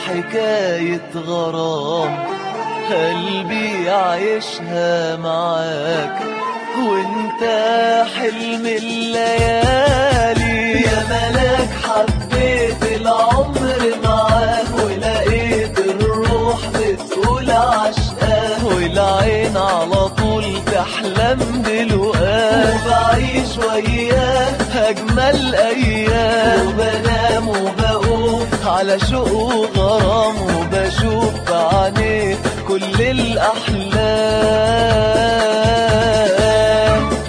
حكاية غرام قلبي عايشها معاك وانت حلم الليالي. يا ملاك حبيت العمر معاك ولقيت الروح بتقول عشقاه والعين على طول تحلم بلقاه وبعيش وياه أجمل أيام وبنام وبقوم على شوق وغرام وبشوف بعينيه كل الأحلام.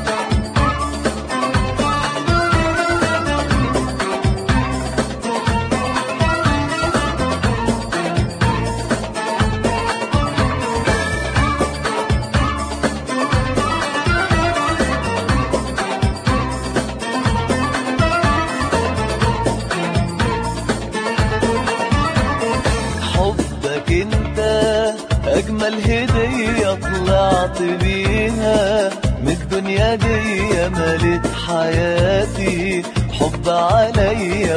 حبك انت اجمل هدية طلعت بيها من الدنيا دي ملت حياتي حب عليا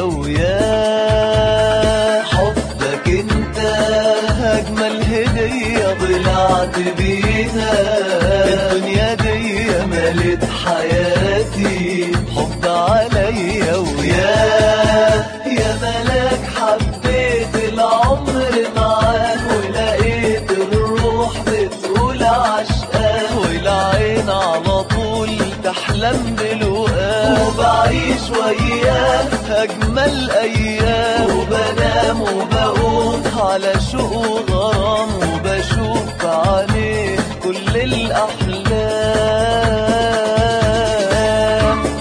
وياه. حبك انت اجمل هدية طلعت بيها من الدنيا دي ملت حياتي حب عليا وياه. يا ملاك حبيت العمر معاك ولقيت الروح بتقول عشقاه والعين على طول تحلم بلقاه وبعيش وياه أجمل أيام وبنام وبقوم على شوق وغرام وبشوف بعينيه كل الأحلام.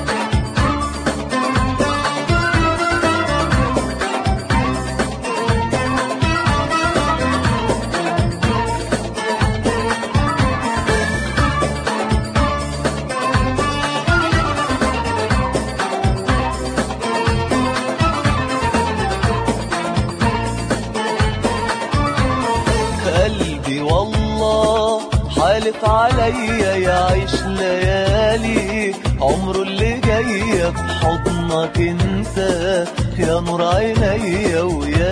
قلبي والله حالف عليا يعيش ليالي عمره اللي جاية بحضنك انت يا نور عينيا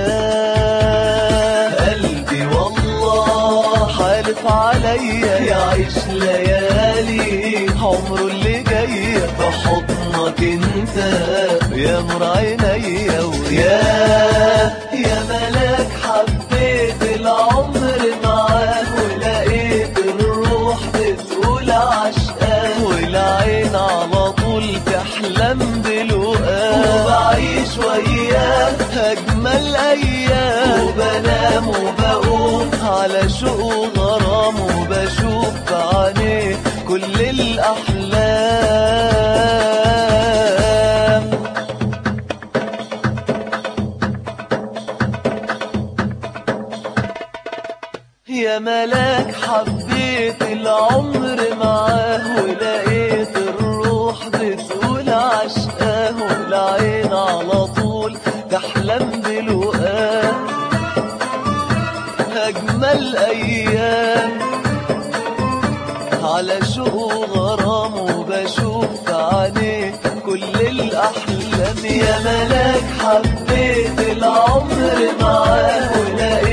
وياه. قلبي والله حالف عليا يعيش ليالي عمره اللي جاية بحضنك انت يا نور عينيا وياه. يا ملاك حبيت العمر معاك ولقيت الروح بتقول عشقاه والعين على طول تحلم بلقاه وبعيش وياه أجمل أيام وبنام وبقوم على شوق وغرام وبشوف بعينيه كل الأحلام. يا ملاك حبيت العمر معاه ولقيت الروح بتقول عشقاه والعين على طول تحلم بلقاه أجمل أيام على شوق وغرام وبشوف عينيه كل الأحلام. يا ملاك حبيت العمر معاه ولقيت